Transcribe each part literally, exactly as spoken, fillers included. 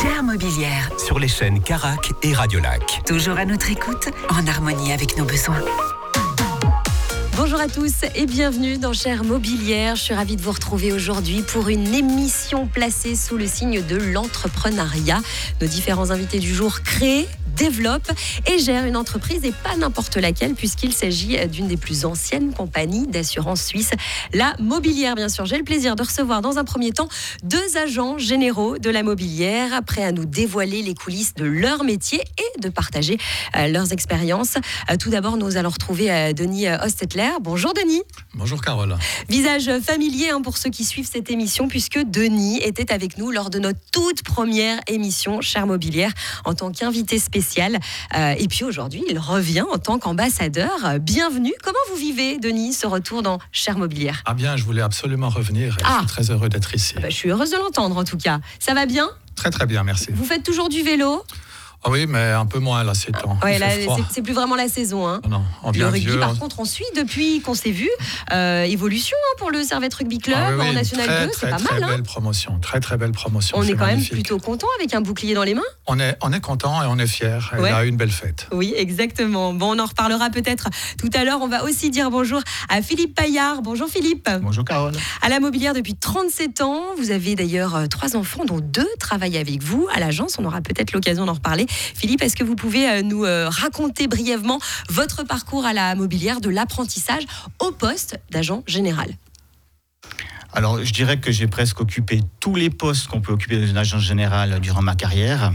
Cher Mobilière. Sur les chaînes Carac et Radio Lac. Toujours à notre écoute, en harmonie avec nos besoins. Bonjour à tous et bienvenue dans Cher Mobilière. Je suis ravie de vous retrouver aujourd'hui pour une émission placée sous le signe de l'entrepreneuriat. Nos différents invités du jour créent, développent et gèrent une entreprise et pas n'importe laquelle puisqu'il s'agit d'une des plus anciennes compagnies d'assurance suisse, la Mobilière bien sûr. J'ai le plaisir de recevoir dans un premier temps deux agents généraux de la Mobilière, prêts à nous dévoiler les coulisses de leur métier et de partager euh, leurs expériences. Euh, tout d'abord, nous allons retrouver euh, Denis Hostetler. Bonjour Denis. Bonjour Carole. Visage familier hein, pour ceux qui suivent cette émission puisque Denis était avec nous lors de notre toute première émission Cher Mobilière en tant qu'invité spécial. Euh, et puis aujourd'hui, il revient en tant qu'ambassadeur. Bienvenue. Comment vous vivez, Denis, ce retour dans Cher Mobilière ? Ah bien, je voulais absolument revenir. Et ah. Je suis très heureux d'être ici. Bah, je suis heureuse de l'entendre en tout cas. Ça va bien ? Très très bien, merci. Vous faites toujours du vélo ? Ah oui, mais un peu moins là, ces temps. Ouais, là, c'est, c'est plus vraiment la saison. Hein. Non, on vient le rugby, vieux, par on... contre, on suit depuis qu'on s'est vu. Euh, évolution hein, pour le Servette Rugby Club ah, oui, oui, en National très, deux, très, c'est pas très mal. Belle hein. promotion, très très belle promotion. On c'est est quand magnifique. même plutôt content avec un bouclier dans les mains. On est, on est content et on est fiers. Ouais. Il a eu une belle fête. Oui, exactement. Bon, on en reparlera peut-être tout à l'heure. On va aussi dire bonjour à Philippe Paillard. Bonjour Philippe. Bonjour Carole. À la Mobilière depuis trente-sept ans. Vous avez d'ailleurs euh, trois enfants, dont deux travaillent avec vous à l'agence. On aura peut-être l'occasion d'en reparler. Philippe, est-ce que vous pouvez euh, nous euh, raconter brièvement votre parcours à la Mobilière de l'apprentissage au poste d'agent général ? Alors, je dirais que j'ai presque occupé tous les postes qu'on peut occuper dans une agence générale durant ma carrière.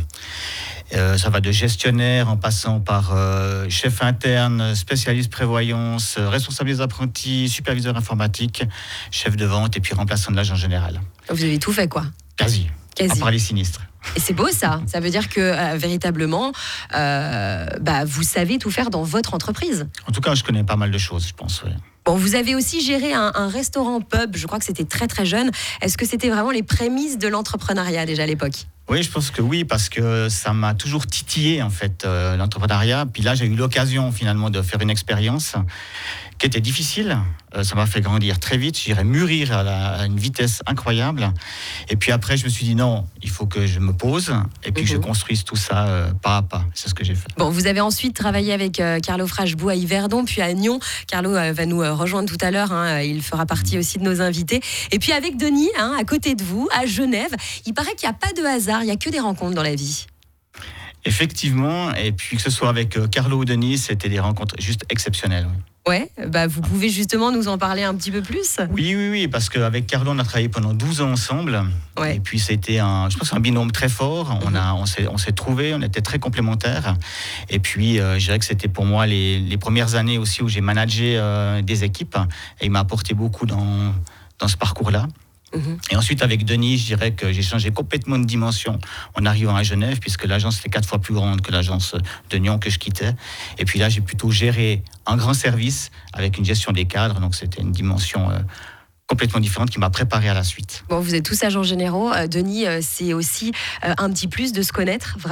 Euh, ça va de gestionnaire en passant par euh, chef interne, spécialiste prévoyance, euh, responsable des apprentis, superviseur informatique, chef de vente et puis remplaçant de l'agent général. Vous avez tout fait, quoi ? Quasi. Quasi. À part les sinistres. Et c'est beau ça, ça veut dire que euh, véritablement, euh, bah, vous savez tout faire dans votre entreprise. En tout cas, je connais pas mal de choses, je pense. Ouais. Bon, vous avez aussi géré un, un restaurant pub, je crois que c'était très très jeune. Est-ce que c'était vraiment les prémices de l'entrepreneuriat déjà à l'époque ? Oui, je pense que oui, parce que ça m'a toujours titillé en fait euh, l'entrepreneuriat. Puis là, j'ai eu l'occasion finalement de faire une expérience qui était difficile. Euh, ça m'a fait grandir très vite, j'irais mûrir à, la, à une vitesse incroyable. Et puis après, je me suis dit non, il faut que je me pose et puis mmh. que je construise tout ça euh, pas à pas. C'est ce que j'ai fait. Bon, vous avez ensuite travaillé avec euh, Carlo Frachebou à Yverdon, puis à Nyon. Carlo euh, va nous euh, rejoindre tout à l'heure. Hein, il fera partie mmh. aussi de nos invités. Et puis avec Denis, hein, à côté de vous, à Genève. Il paraît qu'il n'y a pas de hasard, il n'y a que des rencontres dans la vie. Effectivement, et puis que ce soit avec euh, Carlo ou Denis, c'était des rencontres juste exceptionnelles. Oui. Ouais, bah vous pouvez justement nous en parler un petit peu plus ? Oui, oui, oui, parce qu'avec Carlo, on a travaillé pendant douze ans ensemble. Ouais. Et puis, c'était un, je pense, un binôme très fort. Mm-hmm. On, a, on, s'est, on s'est trouvés, on était très complémentaires. Et puis, euh, je dirais que c'était pour moi les, les premières années aussi où j'ai managé euh, des équipes. Et il m'a apporté beaucoup dans, dans ce parcours-là. Mmh. Et ensuite, avec Denis, je dirais que j'ai changé complètement de dimension en arrivant à Genève, puisque l'agence était quatre fois plus grande que l'agence de Nyon que je quittais. Et puis là, j'ai plutôt géré un grand service avec une gestion des cadres. Donc, c'était une dimension euh, complètement différente qui m'a préparé à la suite. Bon, vous êtes tous agents généraux. Euh, Denis, euh, c'est aussi euh, un petit plus de se connaître, vraiment ?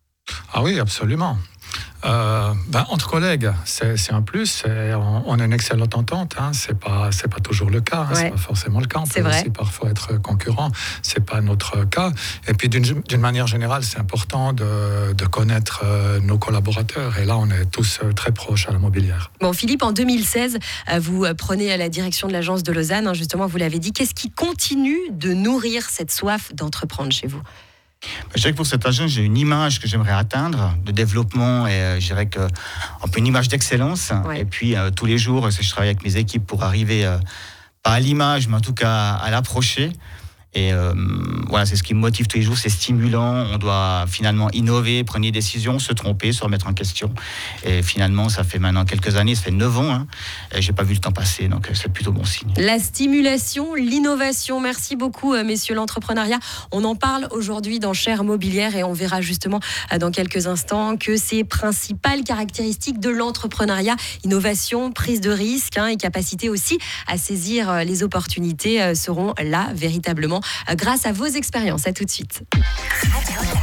Ah oui, absolument. Euh, ben, entre collègues, c'est, c'est un plus. C'est, on, on a une excellente entente. Hein, c'est pas, c'est pas toujours le cas. Hein, ouais. C'est pas forcément le cas. On c'est peut vrai. aussi parfois être concurrent. C'est pas notre cas. Et puis d'une, d'une manière générale, c'est important de, de connaître euh, nos collaborateurs. Et là, on est tous euh, très proches à la Mobilière. Bon, Philippe, en deux mille seize, euh, vous prenez la direction de l'agence de Lausanne. Hein, justement, vous l'avez dit. Qu'est-ce qui continue de nourrir cette soif d'entreprendre chez vous ? Je dirais que pour cette agence, j'ai une image que j'aimerais atteindre de développement et euh, je dirais que un peu une image d'excellence. Ouais. Et puis euh, tous les jours, je travaille avec mes équipes pour arriver euh, pas à l'image, mais en tout cas à l'approcher. Et euh, voilà, c'est ce qui me motive tous les jours, c'est stimulant. On doit finalement innover, prendre des décisions, se tromper, se remettre en question. Et finalement, ça fait maintenant quelques années, ça fait neuf ans. Hein, et j'ai pas vu le temps passer, donc c'est plutôt bon signe. La stimulation, l'innovation. Merci beaucoup, messieurs l'entrepreneuriat. On en parle aujourd'hui dans Cher Mobilière et on verra justement dans quelques instants que ces principales caractéristiques de l'entrepreneuriat, innovation, prise de risque hein, et capacité aussi à saisir les opportunités seront là véritablement grâce à vos expériences. À tout de suite.